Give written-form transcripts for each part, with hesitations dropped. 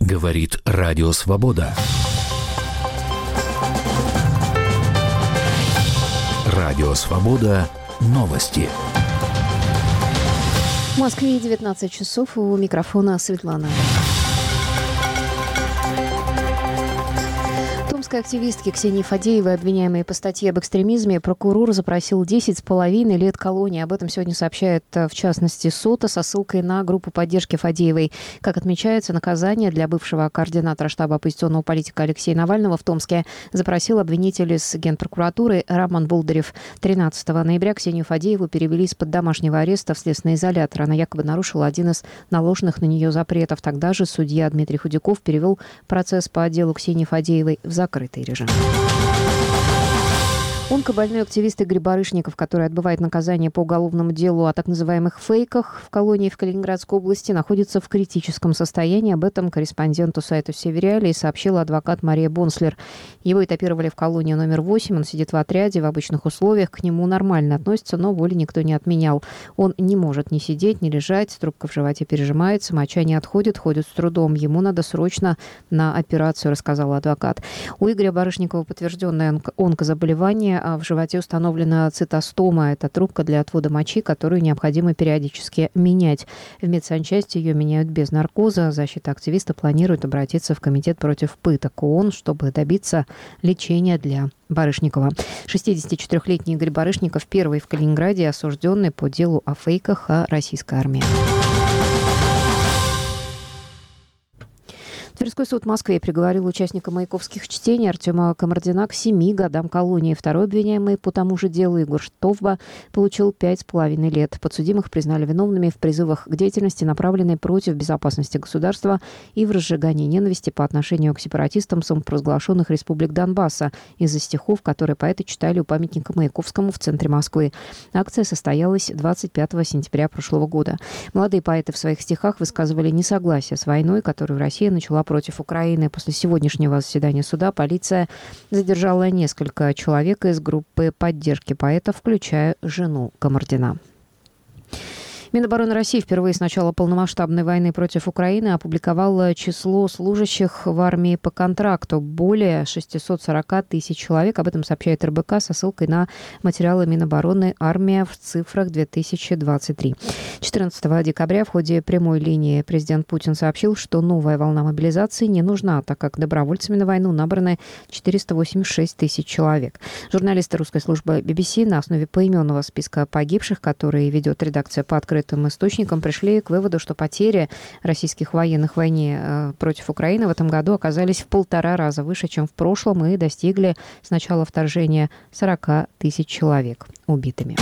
Говорит Радио Свобода. Радио Свобода. Новости. В Москве 19 часов. У микрофона Светлана. Томской активистки Ксении Фадеевой, обвиняемой по статье об экстремизме, прокурор запросил 10,5 лет колонии. Об этом сегодня сообщает, в частности, СОТА со ссылкой на группу поддержки Фадеевой. Как отмечается, наказание для бывшего координатора штаба оппозиционного политика Алексея Навального в Томске запросил обвинитель из Генпрокуратуры Роман Болдырев. 13 ноября Ксению Фадееву перевели из-под домашнего ареста в следственный изолятор. Она якобы нарушила один из наложенных на нее запретов. Тогда же судья Дмитрий Худяков перевел процесс по делу Ксении Фадеевой в закрытый режим. Онкобольной активист Игорь Барышников, который отбывает наказание по уголовному делу о так называемых фейках в колонии в Калининградской области, находится в критическом состоянии. Об этом корреспонденту сайта «Севериалии» сообщила адвокат Мария Бонслер. Его этапировали в колонию номер 8. Он сидит в отряде в обычных условиях. К нему нормально относятся, но воли никто не отменял. Он не может ни сидеть, ни лежать. Трубка в животе пережимается, моча не отходит, ходит с трудом. Ему надо срочно на операцию, рассказал адвокат. У Игоря Барышникова подтвержденное онкозаболевание, а в животе установлена цитостома. Это трубка для отвода мочи, которую необходимо периодически менять. В медсанчасти ее меняют без наркоза. Защита активиста планирует обратиться в Комитет против пыток ООН, чтобы добиться лечения для Барышникова. 64-летний Игорь Барышников первый в Калининграде осужденный по делу о фейках о российской армии. Тверской суд в Москве приговорил участника маяковских чтений Артема Камардина к 7 годам колонии. Второй обвиняемый по тому же делу Егор Штовба получил 5,5 лет. Подсудимых признали виновными в призывах к деятельности, направленной против безопасности государства и в разжигании ненависти по отношению к сепаратистам самопровозглашенных республик Донбасса из-за стихов, которые поэты читали у памятника Маяковскому в центре Москвы. Акция состоялась 25 сентября прошлого года. Молодые поэты в своих стихах высказывали несогласие с войной, которую Россия начала против Украины. После сегодняшнего заседания суда полиция задержала несколько человек из группы поддержки поэтов, включая жену Камардина. Минобороны России впервые с начала полномасштабной войны против Украины опубликовало число служащих в армии по контракту. Более 640 тысяч человек. Об этом сообщает РБК со ссылкой на материалы Минобороны «Армия в цифрах 2023». 14 декабря в ходе прямой линии президент Путин сообщил, что новая волна мобилизации не нужна, так как добровольцами на войну набраны 486 тысяч человек. Журналисты русской службы BBC на основе поименного списка погибших, который ведет редакция по открытым источникам, пришли к выводу, что потери российских военных в войне против Украины в этом году оказались в 1,5 раза выше, чем в прошлом, и достигли с начала вторжения 40 тысяч человек убитыми.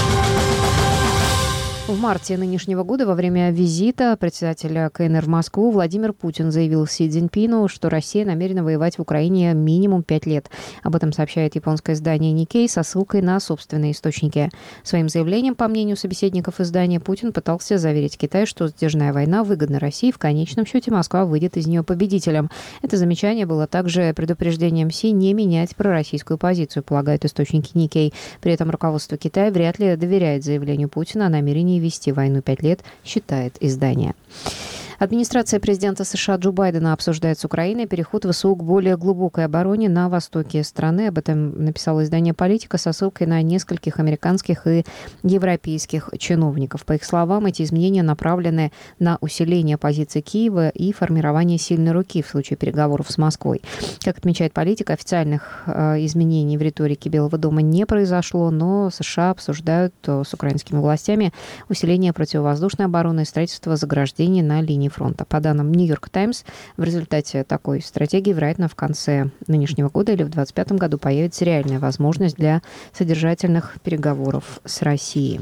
В марте нынешнего года во время визита председателя КНР в Москву Владимир Путин заявил Си Цзиньпину, что Россия намерена воевать в Украине минимум 5 лет. Об этом сообщает японское издание Nikkei со ссылкой на собственные источники. Своим заявлением, по мнению собеседников издания, Путин пытался заверить Китай, что сдержанная война выгодна России. В конечном счете Москва выйдет из нее победителем. Это замечание было также предупреждением Си не менять пророссийскую позицию, полагают источники Nikkei. При этом руководство Китая вряд ли доверяет заявлению Путина о намерении вести войну 5 лет, считает издание. Администрация президента США Джо Байдена обсуждает с Украиной переход ВСУ к более глубокой обороне на востоке страны. Об этом написало издание «Политика» со ссылкой на нескольких американских и европейских чиновников. По их словам, эти изменения направлены на усиление позиций Киева и формирование сильной руки в случае переговоров с Москвой. Как отмечает «Политика», официальных изменений в риторике Белого дома не произошло, но США обсуждают с украинскими властями усиление противовоздушной обороны и строительство заграждений на линии фронта. По данным «Нью-Йорк Таймс», в результате такой стратегии, вероятно, в конце нынешнего года или в 2025 году появится реальная возможность для содержательных переговоров с Россией.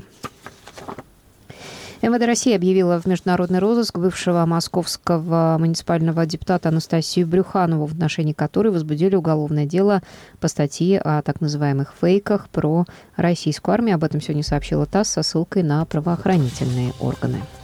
МВД России объявила в международный розыск бывшего московского муниципального депутата Анастасию Брюханову, в отношении которой возбудили уголовное дело по статье о так называемых фейках про российскую армию. Об этом сегодня сообщила ТАСС со ссылкой на правоохранительные органы.